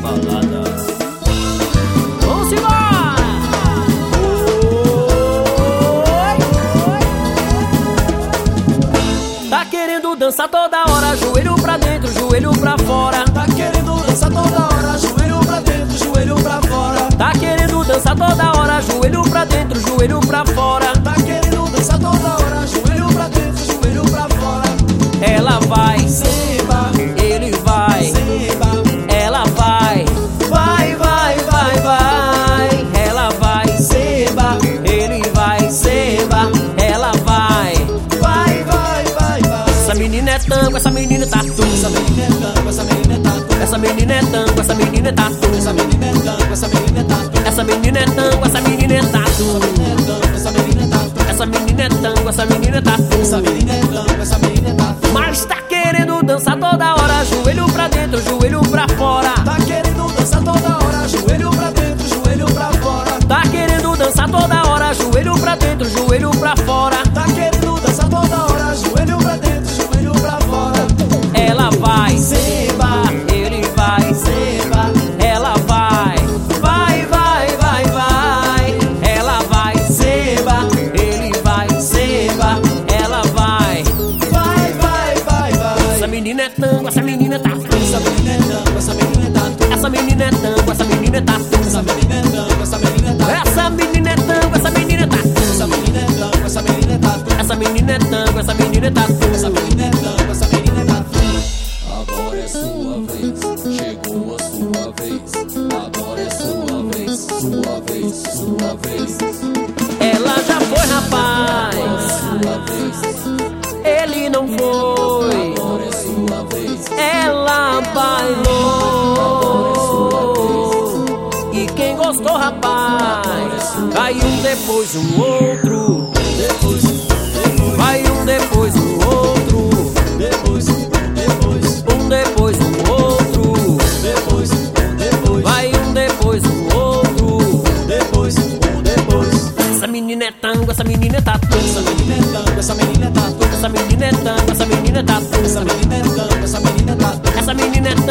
balada. Vamos embora! Tá querendo dançar toda hora, joelho pra dentro, joelho pra fora. Tá querendo dançar toda hora, joelho pra dentro, joelho pra fora. Tá querendo dançar toda hora, joelho pra dentro, joelho pra fora. Tá querendo dançar toda hora, joelho pra dentro, joelho pra fora. Ela vai, Seba, ele vai, seba, ela vai, vai, vai, vai, vai. Ela vai, seba, ele vai, seba, ela vai. vai, vai, vai, vai. Essa menina é tango, essa menina é tatu. Essa menina é tango, essa menina é tatu. Essa menina é tango, essa menina é tatu. Essa menina é tango, essa menina é tatu. Essa menina é tango, essa menina é tatu. Essa menina é tango, Essa menina é tango, essa menina é tatu. essa menina é tango, essa menina é tatu. Mas tá querendo dançar toda hora, joelho pra dentro, joelho pra fora. Tá querendo dançar toda hora, joelho pra dentro, joelho pra fora. Tá querendo dançar toda hora, joelho pra dentro, joelho pra fora. Tá querendo dançar toda hora, joelho pra dentro, joelho pra fora. Ela vai, Seba, ele vai, seba, ela vai, vai, vai, vai, vai. Ela vai, seba, ele vai, seba, ela vai. vai, vai, vai, vai. Essa menina é tango, essa menina é tatu. Essa menina é tango, essa menina é tatu. Essa menina é tango, essa menina é tatu. Essa menina é tango, essa menina é tatu. Essa menina é tango, essa menina é tatu. Essa menina é tango, essa menina é tatu. Essa menina é tango, essa menina é tatu. Essa menina é tango, essa menina é tatu. Agora é sua vez, chegou a sua vez. Agora é sua vez, sua vez, sua vez. Ela já foi, rapaz. Sua vez, Ele não foi. agora é sua vez. Ela bailou. E quem gostou, rapaz, vai um depois um outro. Depois, Vai um depois um outro. depois, depois, Um depois um outro. depois, depois, Vai um depois um outro. depois, depois. Essa menina é tango, essa menina é tatu. Essa menina é tango, essa menina é tatu. Essa menina é tango, essa menina é tatu. Essa menina é tango, essa menina é tatu. Essa menina é